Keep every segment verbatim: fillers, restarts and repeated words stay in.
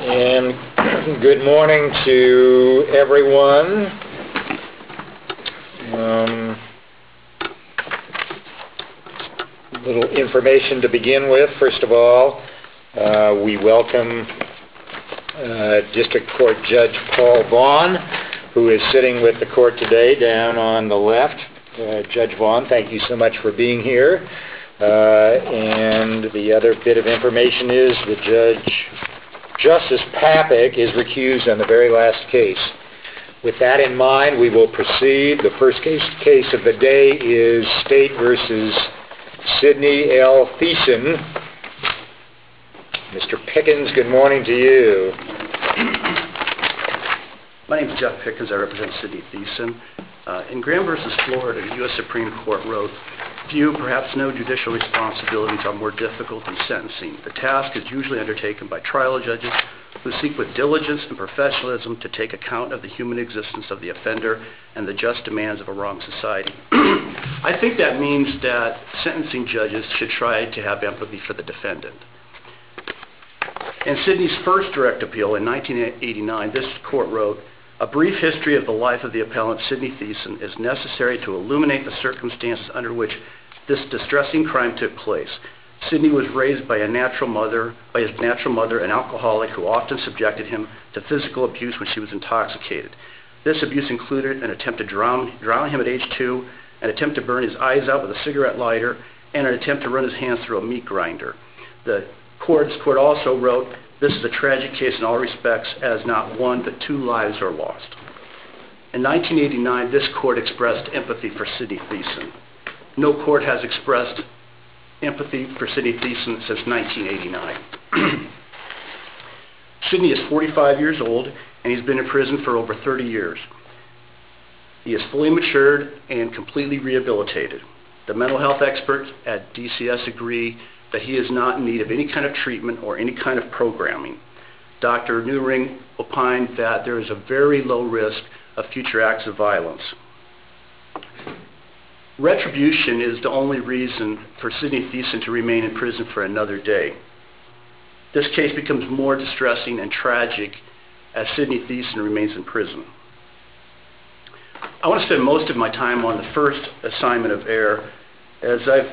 And good morning to everyone. Um, little information to begin with. First of all, uh, we welcome uh, District Court Judge Paul Vaughn, who is sitting with the court today down on the left. Uh, Judge Vaughn, thank you so much for being here. Uh, and the other bit of information is the Judge Justice Papik is recused on the very last case. With that in mind, we will proceed. The first case, case of the day is State versus Sidney L. Thiessen. Mister Pickens, good morning to you. My name is Jeff Pickens. I represent Sidney Thiessen. Uh, in Graham versus Florida, the U S Supreme Court wrote, "Few, perhaps no judicial responsibilities are more difficult than sentencing. The task is usually undertaken by trial judges who seek with diligence and professionalism to take account of the human existence of the offender and the just demands of a wrong society." I think that means that sentencing judges should try to have empathy for the defendant. In Sidney's first direct appeal in nineteen eighty-nine, this court wrote, "A brief history of the life of the appellant Sidney Thiessen is necessary to illuminate the circumstances under which this distressing crime took place. Sidney was raised by a natural mother, by his natural mother, an alcoholic who often subjected him to physical abuse when she was intoxicated. This abuse included an attempt to drown, drown him at age two, an attempt to burn his eyes out with a cigarette lighter, and an attempt to run his hands through a meat grinder." The court, this court also wrote, "This is a tragic case in all respects, as not one but two lives are lost." In nineteen eighty-nine, this court expressed empathy for Sidney Thiessen. No court has expressed empathy for Sidney Thiessen since nineteen eighty-nine. Sidney is forty-five years old, and he's been in prison for over thirty years. He is fully matured and completely rehabilitated. The mental health experts at D C S agree that he is not in need of any kind of treatment or any kind of programming. Doctor Newring opined that there is a very low risk of future acts of violence. Retribution is the only reason for Sidney Thiessen to remain in prison for another day. This case becomes more distressing and tragic as Sidney Thiessen remains in prison. I want to spend most of my time on the first assignment of error, as I've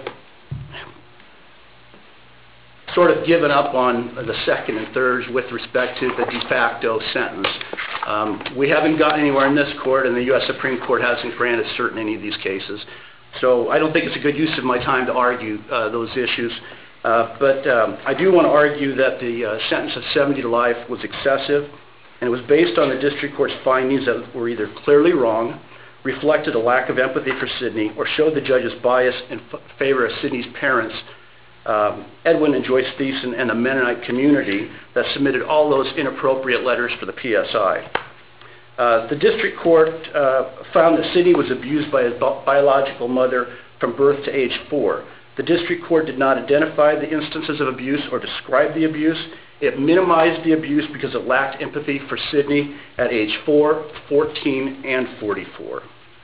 sort of given up on the second and thirds with respect to the de facto sentence. Um, we haven't gotten anywhere in this court, and the U S Supreme Court hasn't granted cert in any of these cases. So I don't think it's a good use of my time to argue uh, those issues. Uh, but um, I do want to argue that the uh, sentence of seventy to life was excessive, and it was based on the district court's findings that were either clearly wrong, reflected a lack of empathy for Sidney, or showed the judge's bias in f favor of Sidney's parents, Um, Edwin and Joyce Thiessen, and the Mennonite community that submitted all those inappropriate letters for the P S I. Uh, the district court uh, found that Sidney was abused by his bi biological mother from birth to age four. The district court did not identify the instances of abuse or describe the abuse. It minimized the abuse because it lacked empathy for Sidney at age four, fourteen, and forty-four.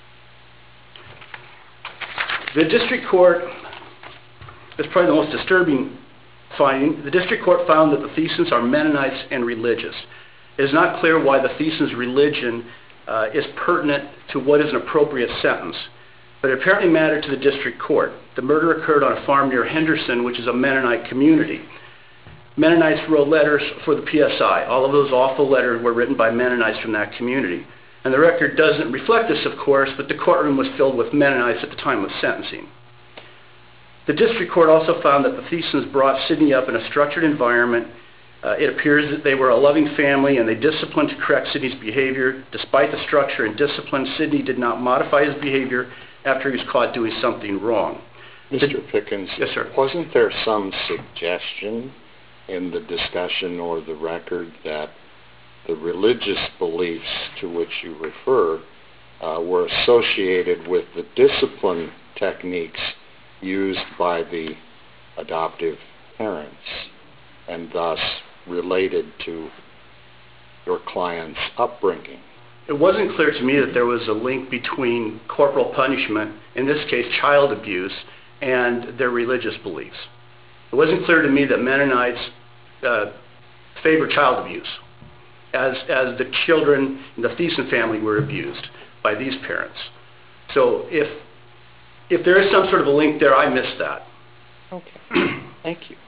The district court It's probably the most disturbing finding. The district court found that the Thiessens are Mennonites and religious. It is not clear why the Thiessens' religion uh, is pertinent to what is an appropriate sentence, but it apparently mattered to the district court. The murder occurred on a farm near Henderson, which is a Mennonite community. Mennonites wrote letters for the P S I. All of those awful letters were written by Mennonites from that community. And the record doesn't reflect this, of course, but the courtroom was filled with Mennonites at the time of sentencing. The district court also found that the Thiessens brought Sidney up in a structured environment. Uh, it appears that they were a loving family, and they disciplined to correct Sidney's behavior. Despite the structure and discipline, Sidney did not modify his behavior after he was caught doing something wrong. Mister Pickens, yes, sir. Wasn't there some suggestion in the discussion or the record that the religious beliefs to which you refer uh, were associated with the discipline techniques used by the adoptive parents, and thus related to your client's upbringing? It wasn't clear to me that there was a link between corporal punishment, in this case child abuse, and their religious beliefs. It wasn't clear to me that Mennonites uh, favor child abuse, as, as the children in the Thiessen family were abused by these parents. So if, if there is some sort of a link there, I missed that. Okay. Thank you.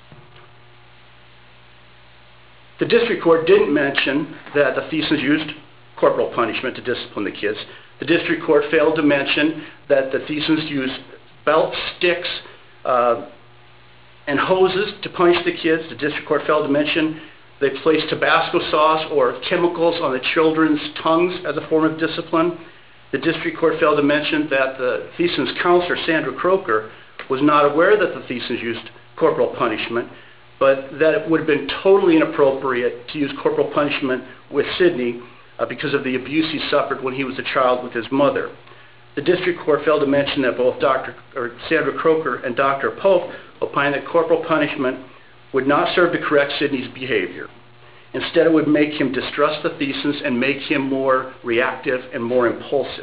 The district court didn't mention that the Thiessens used corporal punishment to discipline the kids. The district court failed to mention that the Thiessens used belts, sticks, uh, and hoses to punish the kids. The district court failed to mention they placed Tabasco sauce or chemicals on the children's tongues as a form of discipline. The district court failed to mention that the Thiessens counselor, Sandra Croker, was not aware that the Thiessens used corporal punishment, but that it would have been totally inappropriate to use corporal punishment with Sidney uh, because of the abuse he suffered when he was a child with his mother. The district court failed to mention that both Doctor or Sandra Croker and Doctor Pope opined that corporal punishment would not serve to correct Sidney's behavior. Instead, it would make him distrust the Thiessens and make him more reactive and more impulsive.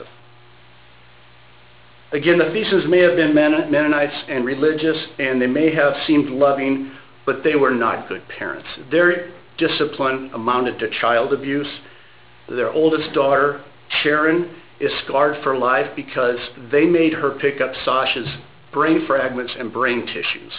Again, the Thiessens may have been Mennonites and religious, and they may have seemed loving, but they were not good parents. Their discipline amounted to child abuse. Their oldest daughter, Sharon, is scarred for life because they made her pick up Sasha's brain fragments and brain tissues.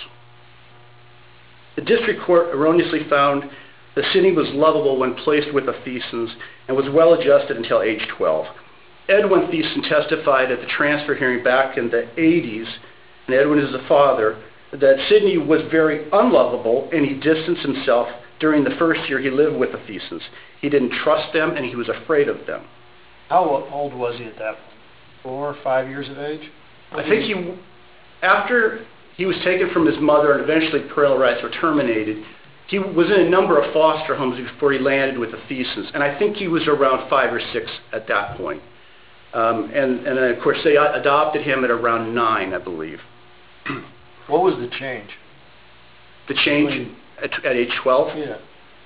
The district court erroneously found that Sidney was lovable when placed with the Thiessens and was well adjusted until age twelve. Edwin Thiessen testified at the transfer hearing back in the eighties, and Edwin is the father, that Sidney was very unlovable and he distanced himself during the first year he lived with the Thiessens. He didn't trust them and he was afraid of them. How old was he at that point? Four or five years of age? I think he, after he was taken from his mother and eventually parental rights were terminated, he was in a number of foster homes before he landed with the Thiessens, and I think he was around five or six at that point. Um, and, and then, of course, they adopted him at around nine, I believe. What was the change? The change at, at age twelve? Yeah.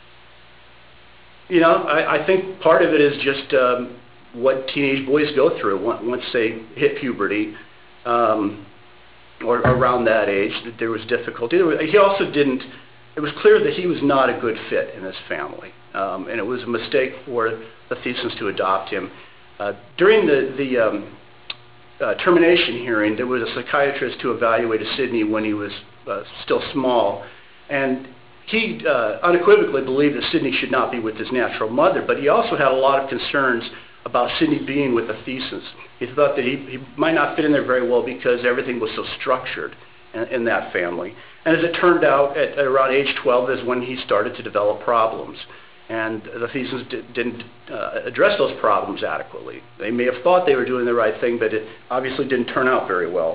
You know, I, I think part of it is just um, what teenage boys go through once they hit puberty, um, or around that age. That there was difficulty. He also didn't. It was clear that he was not a good fit in his family, um, and it was a mistake for the Thiessens to adopt him. Uh, during the the um, uh, termination hearing, there was a psychiatrist who evaluated Sidney when he was uh, still small, and he uh, unequivocally believed that Sidney should not be with his natural mother, but he also had a lot of concerns about Sidney being with the Thiessens. He thought that he, he might not fit in there very well because everything was so structured in, in that family. And as it turned out, at, at around age twelve is when he started to develop problems. And the Thiessens did, didn't uh, address those problems adequately. They may have thought they were doing the right thing, but it obviously didn't turn out very well.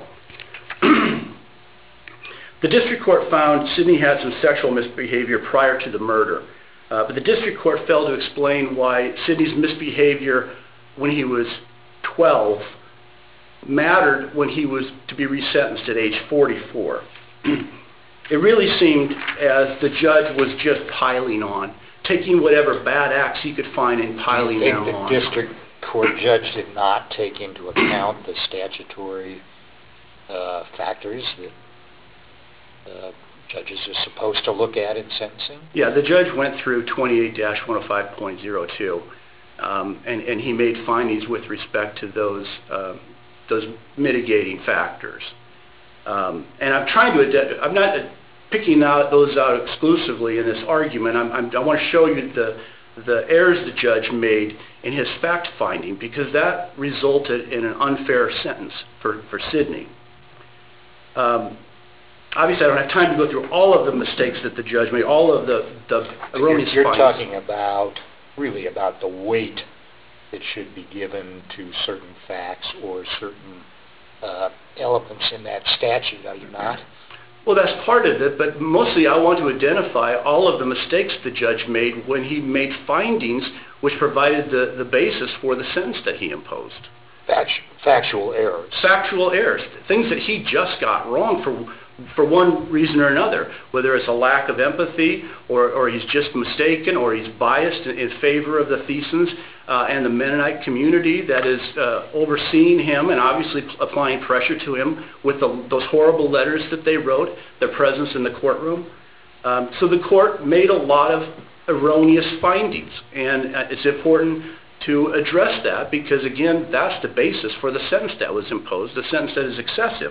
The district court found Sidney had some sexual misbehavior prior to the murder, uh, but the district court failed to explain why Sidney's misbehavior when he was twelve mattered when he was to be resentenced at age forty-four. It really seemed as the judge was just piling on, taking whatever bad acts he could find and piling them on. Do you think the district court judge did not take into account the statutory uh, factors that uh, judges are supposed to look at in sentencing? Yeah, the judge went through twenty-eight dash one oh five point oh two, um, and, and he made findings with respect to those, uh, those mitigating factors. Um, and I'm trying to, I'm not picking out those out exclusively in this argument. I'm, I'm, I want to show you the, the errors the judge made in his fact-finding, because that resulted in an unfair sentence for, for Sidney. Um, obviously, I don't have time to go through all of the mistakes that the judge made, all of the, the erroneous You're, you're findings. talking about, really about the weight that should be given to certain facts or certain uh, elements in that statute, are you not? Well, that's part of it, but mostly I want to identify all of the mistakes the judge made when he made findings which provided the, the basis for the sentence that he imposed. Factu- factual errors. Factual errors, things that he just got wrong for for one reason or another, whether it's a lack of empathy or, or he's just mistaken or he's biased in, in favor of the Thiessens uh, and the Mennonite community that is uh, overseeing him and obviously applying pressure to him with the, those horrible letters that they wrote, their presence in the courtroom. Um, so the court made a lot of erroneous findings, and uh, it's important to address that because, again, that's the basis for the sentence that was imposed, the sentence that is excessive.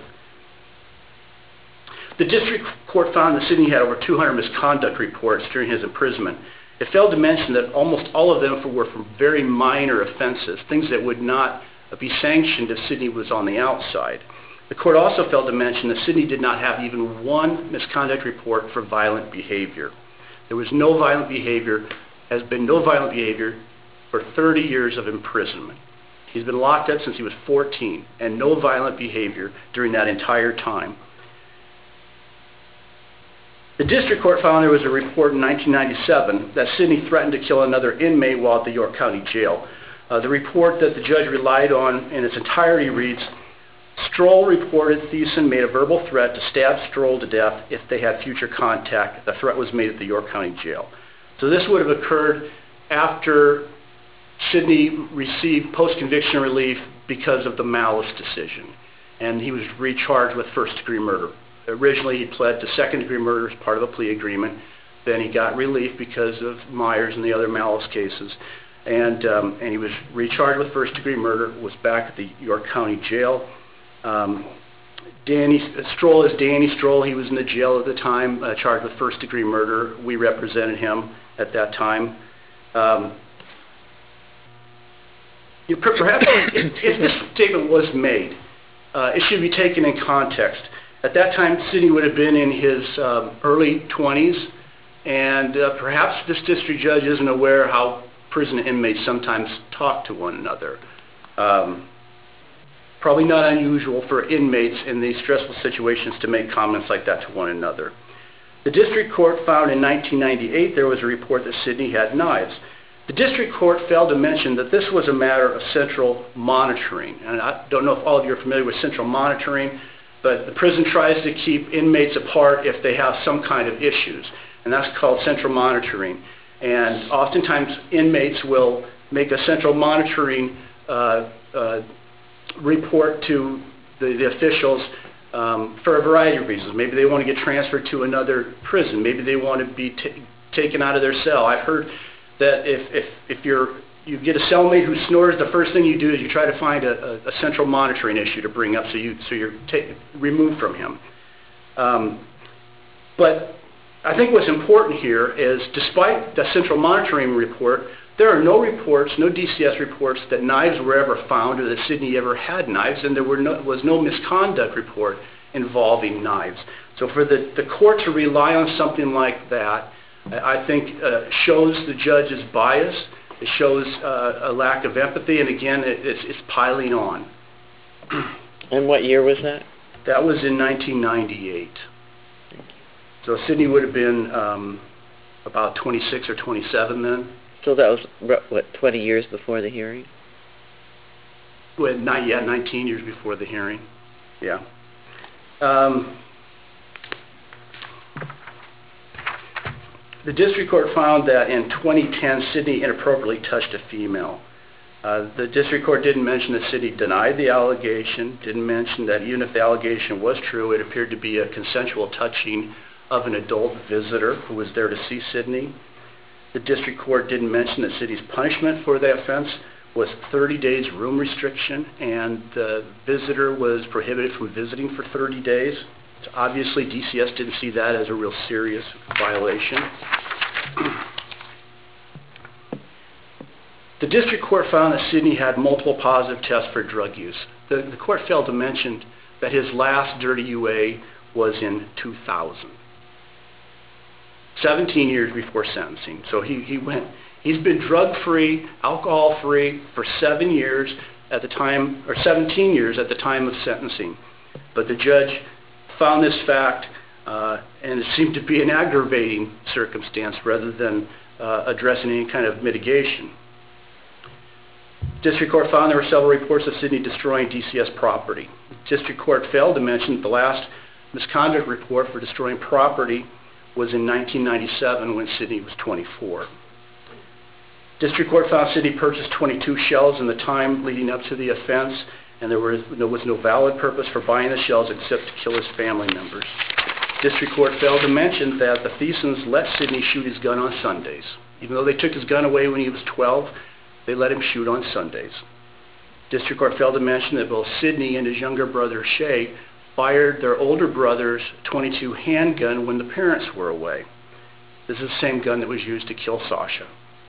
The district court found that Sidney had over two hundred misconduct reports during his imprisonment. It failed to mention that almost all of them were for very minor offenses, things that would not be sanctioned if Sidney was on the outside. The court also failed to mention that Sidney did not have even one misconduct report for violent behavior. There was no violent behavior, has been no violent behavior for thirty years of imprisonment. He's been locked up since he was fourteen, and no violent behavior during that entire time. The district court found there was a report in nineteen ninety-seven that Sidney threatened to kill another inmate while at the York County Jail. Uh, the report that the judge relied on in its entirety reads, Stroll reported Thiessen made a verbal threat to stab Stroll to death if they had future contact. The threat was made at the York County Jail. So this would have occurred after Sidney received post-conviction relief because of the malice decision, and he was recharged with first-degree murder. Originally, he pled to second-degree murder as part of a plea agreement. Then he got relief because of Myers and the other malice cases, and um, and he was recharged with first-degree murder. Was back at the York County Jail. Um, Danny Stroll is Danny Stroll. He was in the jail at the time, uh, charged with first-degree murder. We represented him at that time. Um, you, perhaps if, if this statement was made, uh, it should be taken in context. At that time, Sidney would have been in his um, early twenties, and uh, perhaps this district judge isn't aware how prison inmates sometimes talk to one another. Um, probably not unusual for inmates in these stressful situations to make comments like that to one another. The district court found in nineteen ninety-eight there was a report that Sidney had knives. The district court failed to mention that this was a matter of central monitoring. And I don't know if all of you are familiar with central monitoring, but the prison tries to keep inmates apart if they have some kind of issues, and that's called central monitoring. And oftentimes inmates will make a central monitoring uh, uh, report to the, the officials um, for a variety of reasons. Maybe they want to get transferred to another prison. Maybe they want to be t- taken out of their cell. I've heard that if, if, if you're you get a cellmate who snores, the first thing you do is you try to find a, a, a central monitoring issue to bring up so, you, so you're ta- removed from him. Um, but I think what's important here is, despite the central monitoring report, there are no reports, no D C S reports that knives were ever found or that Sidney ever had knives, and there were no, was no misconduct report involving knives. So for the, the court to rely on something like that, I think uh, shows the judge's bias. It shows uh, a lack of empathy, and again, it, it's, it's piling on. And what year was that? That was in nineteen ninety-eight. So Sidney would have been um, about twenty-six or twenty-seven then. So that was, what, twenty years before the hearing? Well, not, yeah, nineteen years before the hearing. Yeah. Um, The district court found that in twenty ten, Sidney inappropriately touched a female. Uh, the district court didn't mention that Sidney denied the allegation, didn't mention that even if the allegation was true, it appeared to be a consensual touching of an adult visitor who was there to see Sidney. The district court didn't mention that Sidney's punishment for the offense was thirty days room restriction, and the visitor was prohibited from visiting for thirty days. So obviously, D C S didn't see that as a real serious violation. The district court found that Sidney had multiple positive tests for drug use. The, the court failed to mention that his last dirty U A was in two thousand, seventeen years before sentencing. So he, he went, he's been drug-free, alcohol-free for seven years at the time, or seventeen years at the time of sentencing. But the judge found this fact, uh, and it seemed to be an aggravating circumstance rather than uh, addressing any kind of mitigation. District court found there were several reports of Sidney destroying D C S property. District court failed to mention that the last misconduct report for destroying property was in nineteen ninety-seven when Sidney was twenty-four. District court found Sidney purchased twenty-two shells in the time leading up to the offense, and there was, there was no valid purpose for buying the shells except to kill his family members. District Court failed to mention that the Thiessens let Sidney shoot his gun on Sundays. Even though they took his gun away when he was twelve, they let him shoot on Sundays. District Court failed to mention that both Sidney and his younger brother Shay fired their older brother's twenty-two handgun when the parents were away. This is the same gun that was used to kill Sasha.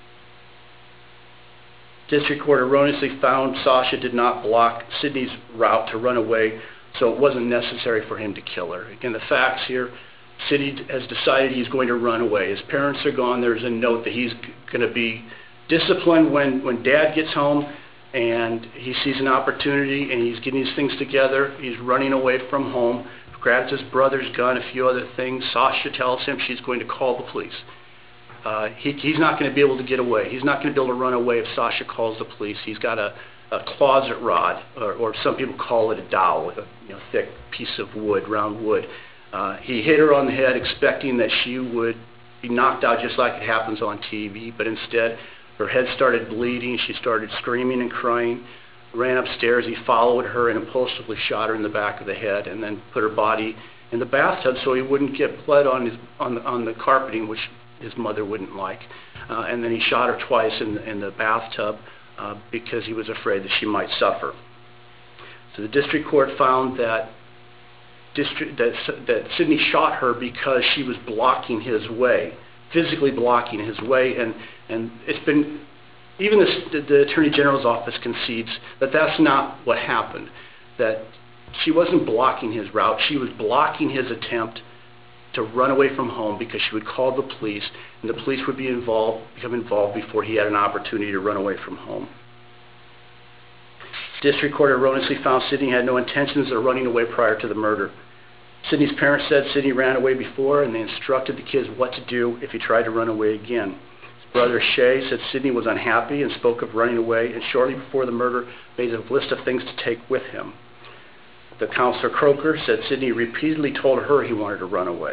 District Court erroneously found Sasha did not block Sidney's route to run away, so it wasn't necessary for him to kill her. Again, the facts here, Sidney has decided he's going to run away. His parents are gone. There's a note that he's going to be disciplined when, when Dad gets home, and he sees an opportunity, and he's getting his things together. He's running away from home, grabs his brother's gun, a few other things. Sasha tells him she's going to call the police. Uh, he, he's not going to be able to get away. He's not going to be able to run away if Sasha calls the police. He's got a, a closet rod, or, or some people call it a dowel, a you know, thick piece of wood, round wood. Uh, he hit her on the head expecting that she would be knocked out just like it happens on T V, but instead her head started bleeding. She started screaming and crying, ran upstairs. He followed her and impulsively shot her in the back of the head, and then put her body in the bathtub so he wouldn't get blood on, his, on, the, on the carpeting, which his mother wouldn't like. Uh, and then he shot her twice in, in the bathtub uh, because he was afraid that she might suffer. So the district court found that, district, that, that Sidney shot her because she was blocking his way, physically blocking his way. And, and it's been, even the, the Attorney General's office concedes that that's not what happened, that she wasn't blocking his route. She was blocking his attempt to run away from home because she would call the police, and the police would be involved, become involved before he had an opportunity to run away from home. District Court erroneously found Sidney had no intentions of running away prior to the murder. Sidney's parents said Sidney ran away before, and they instructed the kids what to do if he tried to run away again. His brother Shay said Sidney was unhappy and spoke of running away, and shortly before the murder made a list of things to take with him. The counselor Croker said Sidney repeatedly told her he wanted to run away.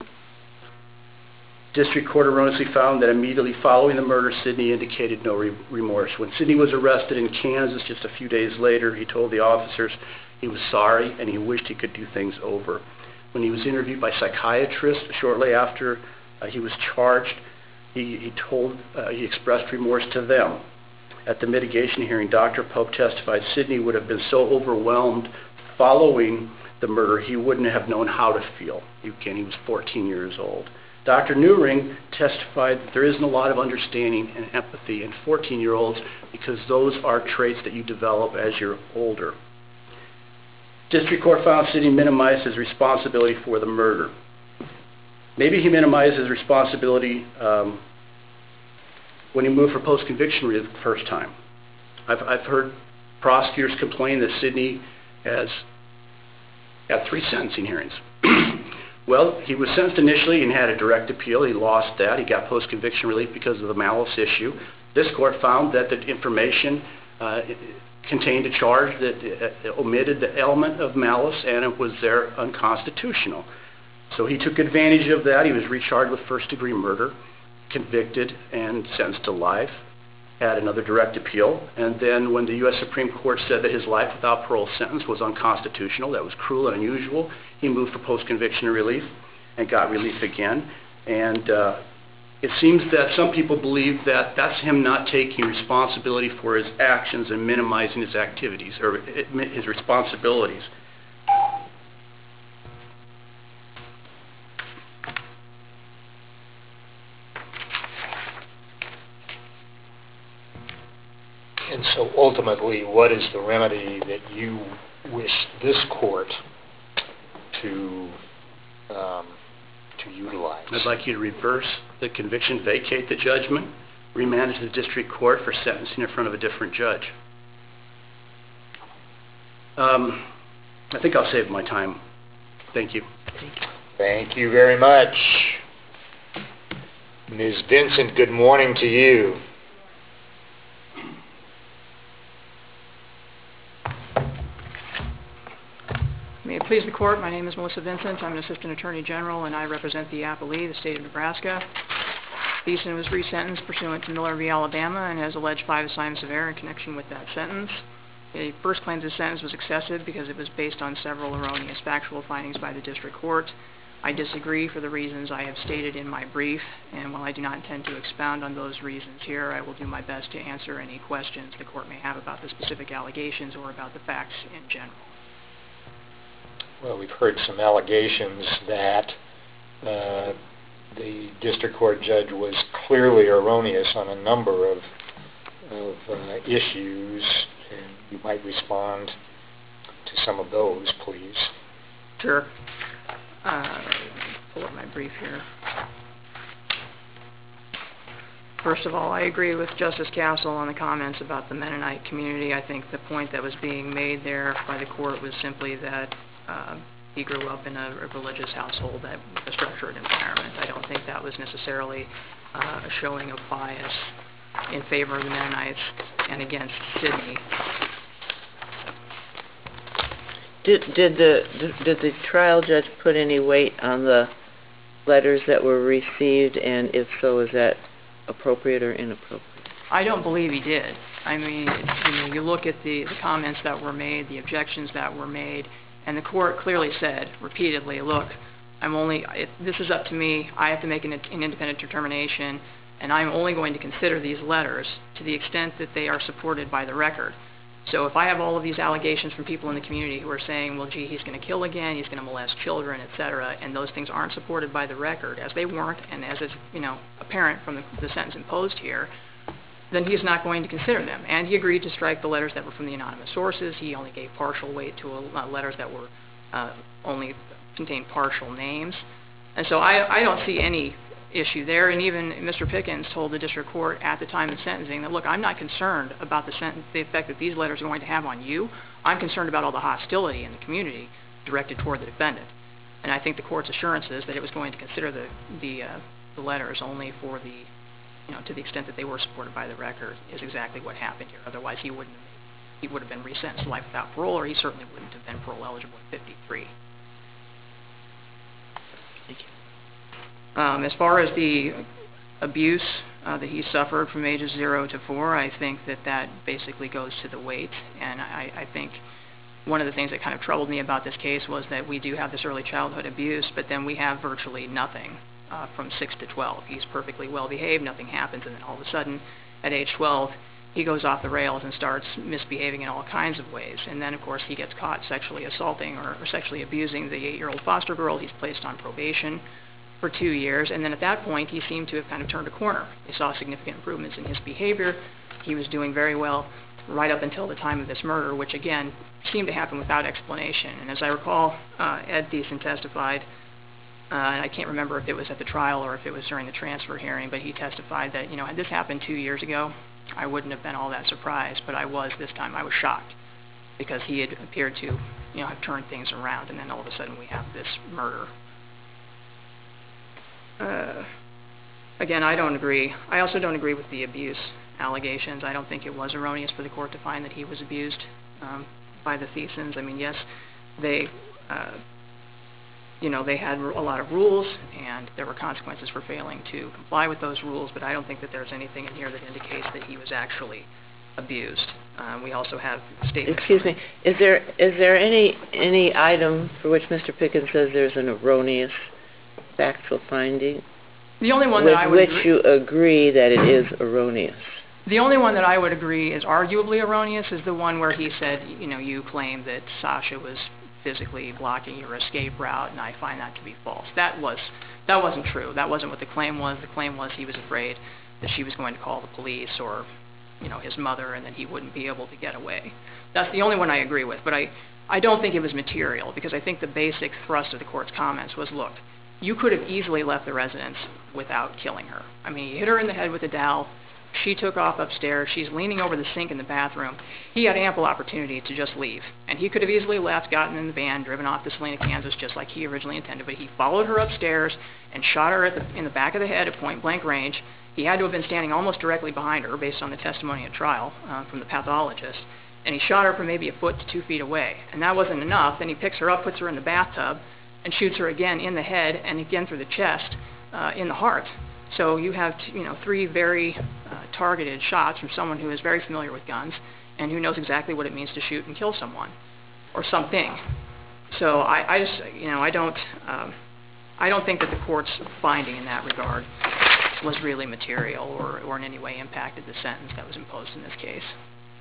District Court erroneously found that immediately following the murder, Sidney indicated no re remorse. When Sidney was arrested in Kansas just a few days later, he told the officers he was sorry and he wished he could do things over. When he was interviewed by psychiatrists shortly after uh, he was charged, he, he told, uh, he expressed remorse to them. At the mitigation hearing, Doctor Pope testified Sidney would have been so overwhelmed following the murder, he wouldn't have known how to feel. Again, he was fourteen years old. Doctor Newring testified that there isn't a lot of understanding and empathy in fourteen-year-olds because those are traits that you develop as you're older. District Court found Sidney minimized his responsibility for the murder. Maybe he minimized his responsibility um, when he moved for post-conviction relief the first time. I've, I've heard prosecutors complain that Sidney has had three sentencing hearings. Well, he was sentenced initially and had a direct appeal. He lost that. He got post-conviction relief because of the malice issue. This court found that the information uh, contained a charge that uh, omitted the element of malice, and it was there unconstitutional. So he took advantage of that. He was recharged with first-degree murder, convicted, and sentenced to life. Had another direct appeal, and then when the U S Supreme Court said that his life without parole sentence was unconstitutional, that was cruel and unusual, he moved for post-conviction relief and got relief again. And uh, it seems that some people believe that that's him not taking responsibility for his actions and minimizing his activities, or his responsibilities. And so ultimately, what is the remedy that you wish this court to um, to utilize? I'd like you to reverse the conviction, vacate the judgment, remand it to the district court for sentencing in front of a different judge. Um, I think I'll save my time. Thank you. Thank you very much. Miz Vincent, good morning to you. May it please the court, my name is Melissa Vincent. I'm an assistant attorney general and I represent the appellee, the state of Nebraska. Thiessen was resentenced pursuant to Miller v. Alabama and has alleged five assignments of error in connection with that sentence. He first claims his sentence was excessive because it was based on several erroneous factual findings by the district court. I disagree for the reasons I have stated in my brief, and while I do not intend to expound on those reasons here, I will do my best to answer any questions the court may have about the specific allegations or about the facts in general. Well, we've heard some allegations that uh, the district court judge was clearly erroneous on a number of, of uh, issues, and you might respond to some of those, please. Sure. Uh, pull up my brief here. First of all, I agree with Justice Castle on the comments about the Mennonite community. I think the point that was being made there by the court was simply that uh, he grew up in a, a religious household that with a structured environment. I don't think that was necessarily uh, a showing of bias in favor of the Mennonites and against Sidney. Did, did the did the trial judge put any weight on the letters that were received, and if so, is that appropriate or inappropriate? I don't believe he did. I mean, you know, you look at the, the comments that were made, the objections that were made, and the court clearly said repeatedly, look, I'm only, it, this is up to me, I have to make an, an independent determination, and I'm only going to consider these letters to the extent that they are supported by the record. So if I have all of these allegations from people in the community who are saying, well, gee, he's going to kill again, he's going to molest children, et cetera, and those things aren't supported by the record, as they weren't, and as is, you know, apparent from the, the sentence imposed here, then he's not going to consider them. And he agreed to strike the letters that were from the anonymous sources. He only gave partial weight to uh, letters that were uh, only contained partial names. And so I, I don't see any issue there, and even Mister Pickens told the district court at the time of sentencing that, look, I'm not concerned about the, sentence, the effect that these letters are going to have on you. I'm concerned about all the hostility in the community directed toward the defendant. And I think the court's assurances that it was going to consider the, the, uh, the letters only for the, you know, to the extent that they were supported by the record is exactly what happened here. Otherwise, he wouldn't he would have been resentenced to life without parole, or he certainly wouldn't have been parole eligible at fifty-three. Thank you. Um, as far as the abuse uh, that he suffered from ages zero to four, I think that that basically goes to the weight. And I, I think one of the things that kind of troubled me about this case was that we do have this early childhood abuse, but then we have virtually nothing uh, from six to twelve. He's perfectly well behaved, nothing happens, and then all of a sudden, at age twelve, he goes off the rails and starts misbehaving in all kinds of ways. And then, of course, he gets caught sexually assaulting or, or sexually abusing the eight-year-old foster girl. He's placed on probation for two years, and then at that point he seemed to have kind of turned a corner. They saw significant improvements in his behavior. He was doing very well right up until the time of this murder, which again seemed to happen without explanation. And as I recall, uh, Ed Thiessen testified, uh, and I can't remember if it was at the trial or if it was during the transfer hearing, but he testified that, you know, had this happened two years ago, I wouldn't have been all that surprised, but I was this time. I was shocked because he had appeared to, you know, have turned things around, and then all of a sudden we have this murder. Uh, again, I don't agree. I also don't agree with the abuse allegations. I don't think it was erroneous for the court to find that he was abused um, by the Thiessens. I mean, yes, they, uh, you know, they had a lot of rules, and there were consequences for failing to comply with those rules, but I don't think that there's anything in here that indicates that he was actually abused. Um, we also have statements. Excuse me. Is there is there any any item for which Mister Pickens says there's an erroneous factual finding? The only one with that I would which agree, you agree that it is erroneous. The only one that I would agree is arguably erroneous is the one where he said, you know, you claim that Sasha was physically blocking your escape route, and I find that to be false. That was that wasn't true. That wasn't what the claim was. The claim was he was afraid that she was going to call the police or, you know, his mother, and that he wouldn't be able to get away. That's the only one I agree with. But I, I don't think it was material, because I think the basic thrust of the court's comments was, look, you could have easily left the residence without killing her. I mean, you hit her in the head with a dowel. She took off upstairs. She's leaning over the sink in the bathroom. He had ample opportunity to just leave. And he could have easily left, gotten in the van, driven off to Salina, Kansas, just like he originally intended. But he followed her upstairs and shot her at the, in the back of the head at point-blank range. He had to have been standing almost directly behind her, based on the testimony at trial uh, from the pathologist. And he shot her from maybe a foot to two feet away. And that wasn't enough. Then he picks her up, puts her in the bathtub, and shoots her again in the head and again through the chest, uh, in the heart. So you have, you know, three very uh, targeted shots from someone who is very familiar with guns and who knows exactly what it means to shoot and kill someone or something. So I, I just, you know, I don't, um, I don't think that the court's finding in that regard was really material or, or in any way impacted the sentence that was imposed in this case.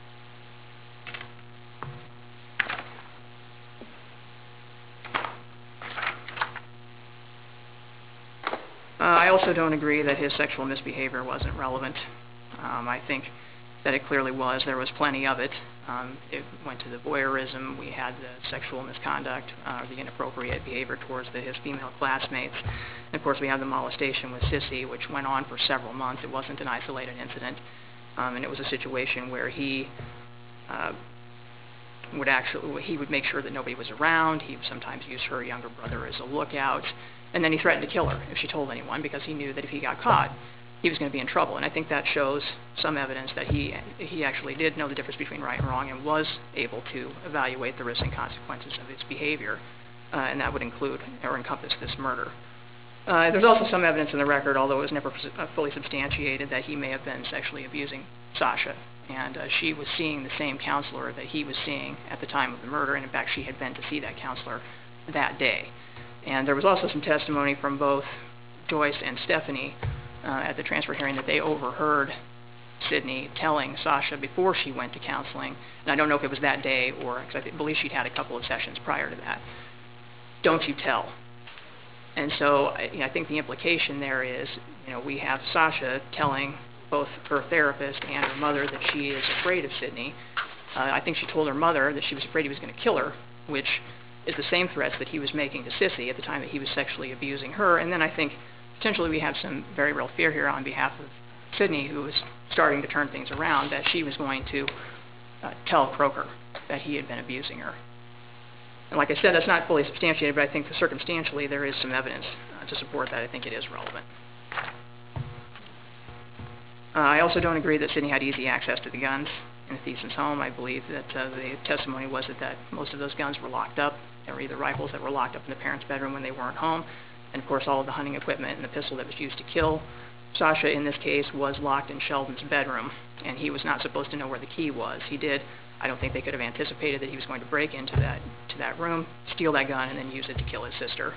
Uh, I also don't agree that his sexual misbehavior wasn't relevant. Um, I think that it clearly was. There was plenty of it. Um, it went to the voyeurism. We had the sexual misconduct, uh, the inappropriate behavior towards the, his female classmates. And of course, we had the molestation with Sissy, which went on for several months. It wasn't an isolated incident. Um, and it was a situation where he uh, would actually, he would make sure that nobody was around. He would sometimes use her younger brother as a lookout. And then he threatened to kill her if she told anyone, because he knew that if he got caught, he was going to be in trouble. And I think that shows some evidence that he he actually did know the difference between right and wrong and was able to evaluate the risks and consequences of his behavior. Uh, and that would include or encompass this murder. Uh, there's also some evidence in the record, although it was never fully substantiated, that he may have been sexually abusing Sasha. And uh, she was seeing the same counselor that he was seeing at the time of the murder. And in fact, she had been to see that counselor that day. And there was also some testimony from both Joyce and Stephanie uh, at the transfer hearing that they overheard Sydney telling Sasha before she went to counseling, and I don't know if it was that day or, because I th- believe she'd had a couple of sessions prior to that, don't you tell. And so I, you know, I think the implication there is, you know, we have Sasha telling both her therapist and her mother that she is afraid of Sydney. Uh, I think she told her mother that she was afraid he was going to kill her, which is the same threats that he was making to Sissy at the time that he was sexually abusing her. And then I think potentially we have some very real fear here on behalf of Sydney, who was starting to turn things around, that she was going to uh, tell Croker that he had been abusing her. And like I said, that's not fully substantiated, but I think circumstantially there is some evidence uh, to support that. I think it is relevant. Uh, I also don't agree that Sydney had easy access to the guns in Thiessen's home. I believe that uh, the testimony was that, that most of those guns were locked up. They were either rifles that were locked up in the parents' bedroom when they weren't home. And of course, all of the hunting equipment and the pistol that was used to kill Sasha in this case was locked in Sheldon's bedroom. And he was not supposed to know where the key was. He did. I don't think they could have anticipated that he was going to break into that, to that room, steal that gun, and then use it to kill his sister.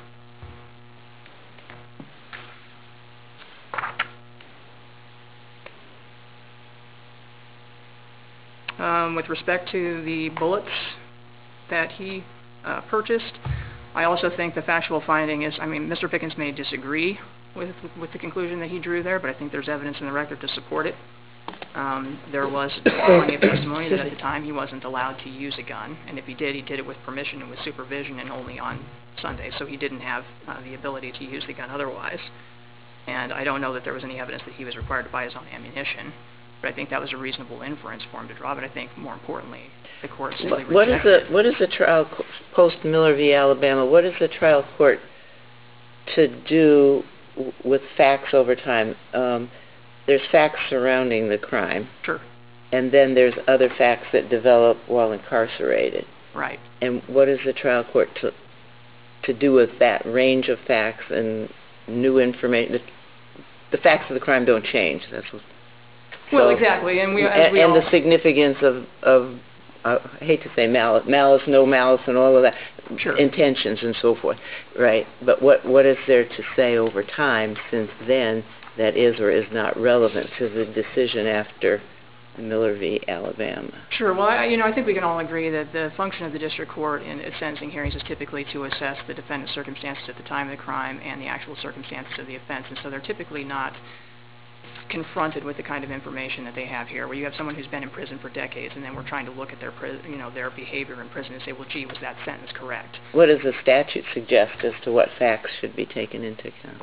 Um, with respect to the bullets that he uh, purchased, I also think the factual finding is, I mean, Mister Pickens may disagree with, with the conclusion that he drew there, but I think there's evidence in the record to support it. Um, there was plenty of testimony that at the time he wasn't allowed to use a gun, and if he did, he did it with permission and with supervision and only on Sunday, so he didn't have uh, the ability to use the gun otherwise. And I don't know that there was any evidence that he was required to buy his own ammunition. But I think that was a reasonable inference for him to draw. But I think more importantly, the court simply rejected. What is the what is the trial post Miller v. Alabama? What is the trial court to do with facts over time? Um, there's facts surrounding the crime. Sure. And then there's other facts that develop while incarcerated. Right. And what is the trial court to to do with that range of facts and new information? The, the facts of the crime don't change. That's what. So, well, exactly, and we as we and all, the significance of of uh, I hate to say malice, malice, no malice, and all of that, sure. intentions and so forth, right? But what what is there to say over time since then that is or is not relevant to the decision after Miller v. Alabama? Sure. Well, I, you know, I think we can all agree that the function of the district court in its sentencing hearings is typically to assess the defendant's circumstances at the time of the crime and the actual circumstances of the offense, and so they're typically not confronted with the kind of information that they have here, where you have someone who's been in prison for decades, and then we're trying to look at their, you know, their behavior in prison and say, well, gee, was that sentence correct? What does the statute suggest as to what facts should be taken into account?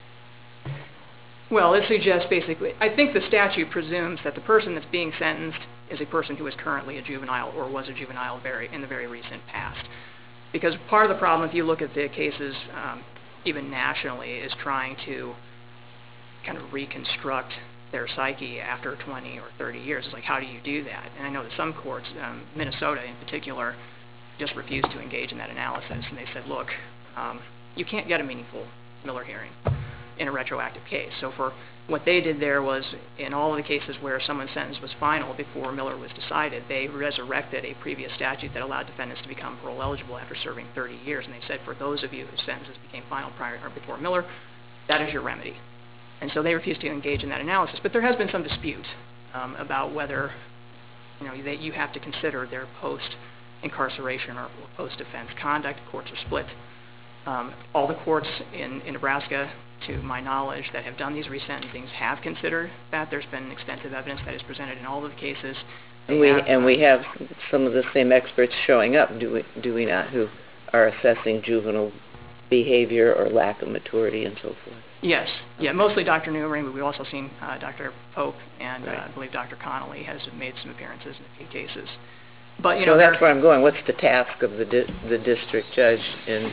Well, it suggests basically, I think the statute presumes that the person that's being sentenced is a person who is currently a juvenile or was a juvenile very in the very recent past. Because part of the problem, if you look at the cases, um, even nationally, is trying to kind of reconstruct their psyche after twenty or thirty years. It's like, how do you do that? And I know that some courts, um, Minnesota in particular, just refused to engage in that analysis. And they said, look, um, you can't get a meaningful Miller hearing in a retroactive case. So for what they did there was, in all of the cases where someone's sentence was final before Miller was decided, they resurrected a previous statute that allowed defendants to become parole eligible after serving thirty years. And they said, for those of you whose sentences became final prior or before Miller, that is your remedy. And so they refused to engage in that analysis. But there has been some dispute um, about whether, you know, that you have to consider their post-incarceration or post-offense conduct. Courts are split. Um, all the courts in, in Nebraska, to my knowledge, that have done these resentencings have considered that. There's been extensive evidence that is presented in all of the cases. And we, have, and uh, we have some of the same experts showing up, do we, do we not, who are assessing juvenile behavior or lack of maturity and so forth? Yes. Yeah, mostly Doctor Newring, but we've also seen uh, Doctor Pope and Right. uh, I believe Doctor Connolly has made some appearances in a few cases. But, you So know, that's there- where I'm going. What's the task of the di- the district judge in,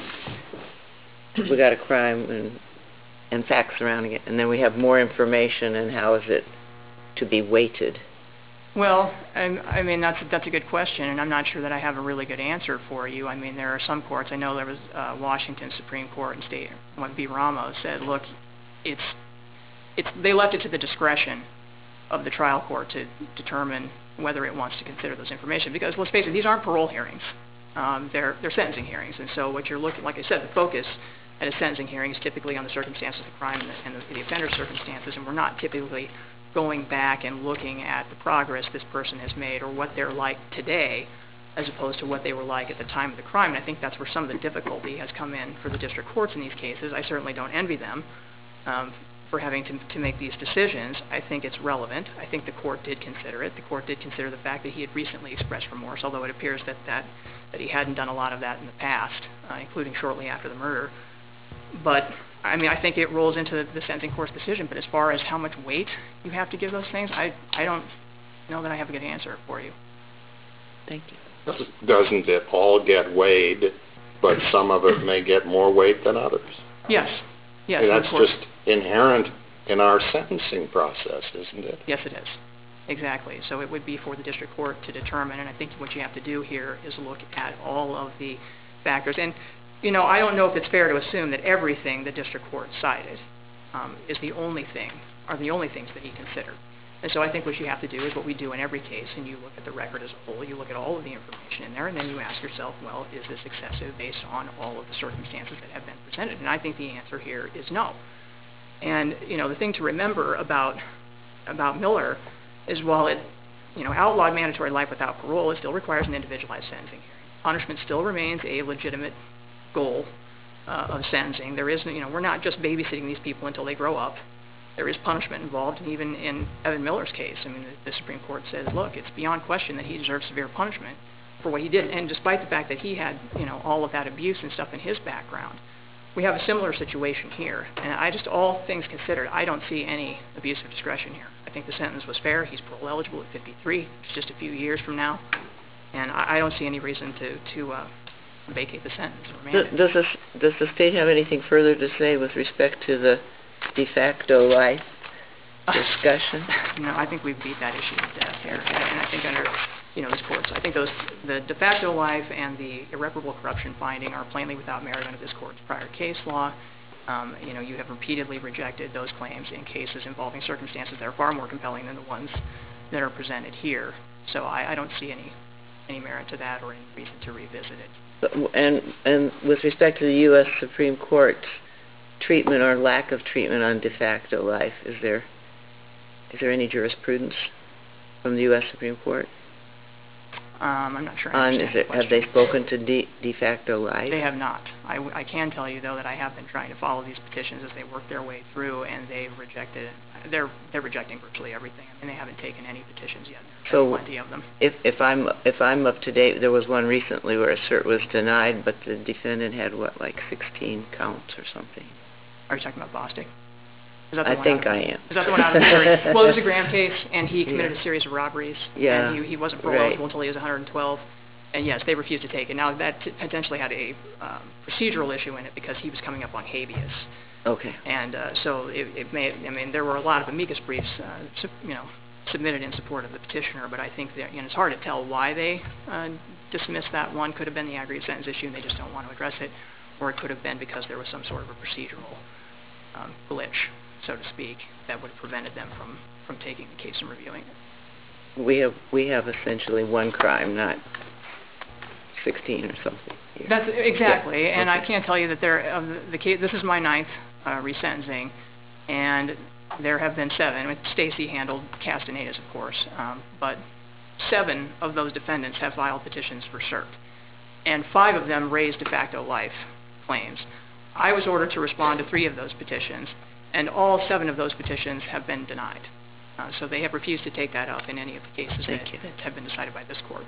we got a crime and, and facts surrounding it, and then we have more information, and how is it to be weighted? Well, I, I mean, that's, that's a good question, and I'm not sure that I have a really good answer for you. I mean, there are some courts, I know there was uh, Washington Supreme Court and State, what V. Ramos said, look, it's, it's, they left it to the discretion of the trial court to determine whether it wants to consider those information, because let's face it, these aren't parole hearings. Um, they're, they're sentencing hearings, and so what you're looking, like I said, the focus at a sentencing hearing is typically on the circumstances of the crime and the, and the, the offender's circumstances, and we're not typically going back and looking at the progress this person has made or what they're like today as opposed to what they were like at the time of the crime. And I think that's where some of the difficulty has come in for the district courts in these cases. I certainly don't envy them um, for having to, to make these decisions. I think it's relevant. I think the court did consider it. The court did consider the fact that he had recently expressed remorse, although it appears that, that, that he hadn't done a lot of that in the past, uh, including shortly after the murder. But I mean, I think it rolls into the sentencing court's decision, but as far as how much weight you have to give those things, I, I don't know that I have a good answer for you. Thank you. Doesn't it all get weighed, but some of it may get more weight than others? Yes. Yes. And of that's course. just inherent in our sentencing process, isn't it? Yes, it is. Exactly. So it would be for the district court to determine, and I think what you have to do here is look at all of the factors. And you know, I don't know if it's fair to assume that everything the district court cited um, is the only thing, are the only things that he considered. And so I think what you have to do is what we do in every case, and you look at the record as a whole, you look at all of the information in there, and then you ask yourself, well, is this excessive based on all of the circumstances that have been presented? And I think the answer here is no. And, you know, the thing to remember about about Miller is while it, you know, outlawed mandatory life without parole, it still requires an individualized sentencing hearing. Punishment still remains a legitimate goal uh, of sentencing. There is, you know, we're not just babysitting these people until they grow up. There is punishment involved, and even in Evan Miller's case, I mean, the, the Supreme Court says, look, it's beyond question that he deserves severe punishment for what he did. And despite the fact that he had, you know, all of that abuse and stuff in his background, we have a similar situation here. And I just, all things considered, I don't see any abuse of discretion here. I think the sentence was fair. He's parole eligible at fifty-three. It's just a few years from now, and I, I don't see any reason to to uh, vacate the sentence or remand it. Does the, does the state have anything further to say with respect to the de facto life discussion? No, I think we've beat that issue to death here, and, and I think under, you know, this court's, I think those, the de facto life and the irreparable corruption finding are plainly without merit under this court's prior case law. Um, you know, you have repeatedly rejected those claims in cases involving circumstances that are far more compelling than the ones that are presented here. So I, I don't see any any merit to that or any reason to revisit it. And and with respect to the U S Supreme Court's treatment or lack of treatment on de facto life, is there is there any jurisprudence from the U S Supreme Court? Um, I'm not sure I On, is understand it, the have they question. spoken to de, de facto life? They have not. I, I can tell you, though, that I have been trying to follow these petitions as they work their way through, and they've rejected, they're they're rejecting virtually everything. I mean, they haven't taken any petitions yet. There So are plenty of them. If if I'm if I'm up to date, there was one recently where a cert was denied, but the defendant had what, like sixteen counts or something. Are you talking about Bostic? Is that the I one think out of, I am. Is that the one out of Missouri? Well, it was a Graham case, and he committed Yeah. a series of robberies. Yeah, And he, he wasn't parole right. eligible until he was one hundred twelve. And yes, they refused to take it. Now, that t- potentially had a um, procedural issue in it because he was coming up on habeas. Okay. And uh, so it, it may, I mean, there were a lot of amicus briefs, uh, su- you know, submitted in support of the petitioner, but I think that, you know, it's hard to tell why they uh, dismissed that one. Could have been the aggregate sentence issue and they just don't want to address it, or it could have been because there was some sort of a procedural um, glitch, so to speak, that would have prevented them from, from taking the case and reviewing it. We have, we have essentially one crime, not sixteen or something. here. That's exactly, Yeah. and Okay. I can't tell you that there, of the, the case, this is my ninth uh, resentencing, and there have been seven. With Stacy handled Castaneda's, of course, um, but seven of those defendants have filed petitions for cert, and five of them raised de facto life claims. I was ordered to respond to three of those petitions, and all seven of those petitions have been denied. Uh, so they have refused to take that up in any of the cases that, that have been decided by this court.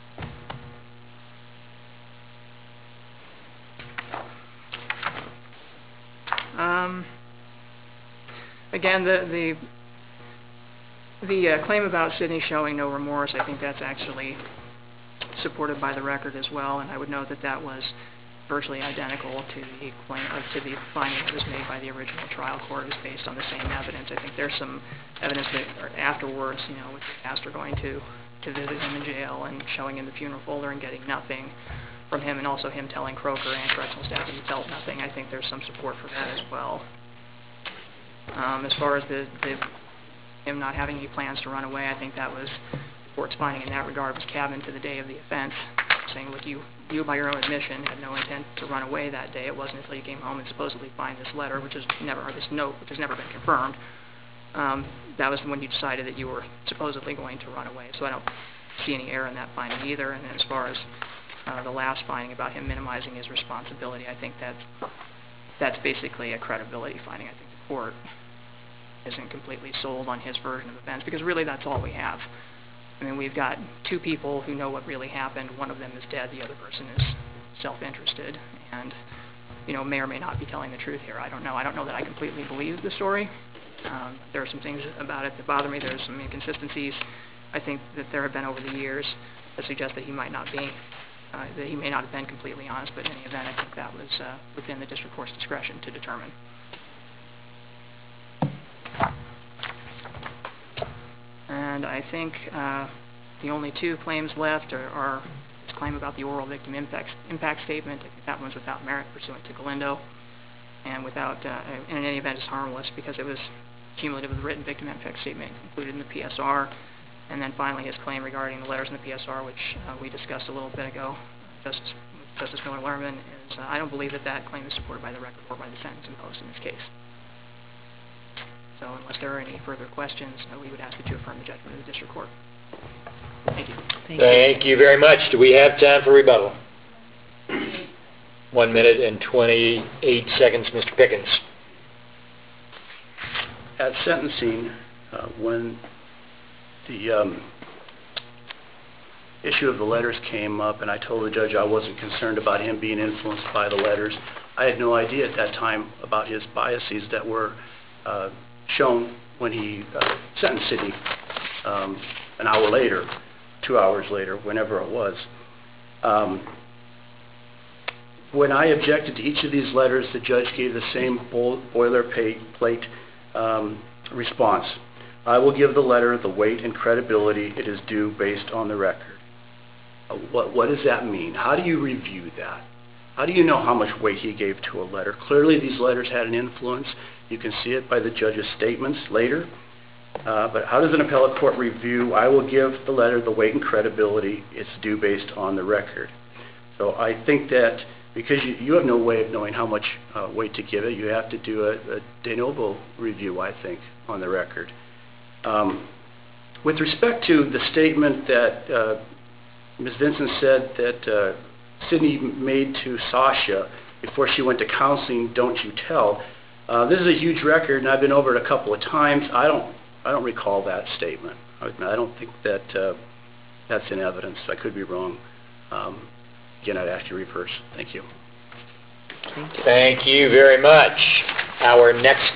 Um, again, the the, the uh, claim about Sidney showing no remorse, I think that's actually supported by the record as well, and I would note that that was virtually identical to the claim, uh, to the finding that was made by the original trial court. It was based on the same evidence. I think there's some evidence that or afterwards, you know, with the pastor going to to visit him in jail and showing him the funeral folder and getting nothing from him, and also him telling Croker and correctional staff that he felt nothing. I think there's some support for that as well. Um, as far as the, the him not having any plans to run away, I think that was the court's finding in that regard was cabined to the day of the offense, saying, look, you, you by your own admission had no intent to run away that day. It wasn't until you came home and supposedly find this letter, which is never, or this note, which has never been confirmed. Um, that was when you decided that you were supposedly going to run away. So I don't see any error in that finding either. And as far as uh, the last finding about him minimizing his responsibility, I think that's, that's basically a credibility finding. I think the court isn't completely sold on his version of events, because really that's all we have. I mean, we've got two people who know what really happened. One of them is dead. The other person is self-interested and, you know, may or may not be telling the truth here. I don't know. I don't know that I completely believe the story. Um, there are some things about it that bother me. There are some inconsistencies, I think, that there have been over the years that suggest that he might not be, uh, that he may not have been completely honest, but in any event, I think that was uh, within the district court's discretion to determine. And I think uh, the only two claims left are, are this claim about the oral victim impact, impact statement. I think that one's without merit pursuant to Galindo, and without, uh, and in any event, is harmless because it was cumulative of the written victim impact statement included in the P S R. And then finally, his claim regarding the letters in the P S R, which uh, we discussed a little bit ago, Justice, Justice Miller-Lerman, is uh, I don't believe that that claim is supported by the record or by the sentence imposed in this case. So unless there are any further questions, uh, we would ask that you affirm the judgment of the district court. Thank you. Thank Thank you very much. Do we have time for rebuttal? One minute and twenty-eight seconds, Mister Pickens. At sentencing, uh, when the um, issue of the letters came up, and I told the judge I wasn't concerned about him being influenced by the letters, I had no idea at that time about his biases that were uh, shown when he uh, sentenced Sidney um, an hour later, two hours later, whenever it was. Um, when I objected to each of these letters, the judge gave the same boilerplate um, response. I will give the letter the weight and credibility it is due based on the record. Uh, what, what does that mean? How do you review that? How do you know how much weight he gave to a letter? Clearly these letters had an influence. You can see it by the judge's statements later. Uh, but how does an appellate court review? I will give the letter the weight and credibility it's due based on the record. So I think that because you, you have no way of knowing how much uh, weight to give it, you have to do a, a de novo review, I think, on the record. Um, with respect to the statement that uh, Miz Vinson said that uh, Sidney made to Sasha before she went to counseling, don't you tell, uh, this is a huge record, and I've been over it a couple of times. I don't, I don't recall that statement. I, I don't think that uh, that's in evidence. I could be wrong. Um, again, I'd ask you to reverse. Thank you. Thank you. Thank you very much. Our next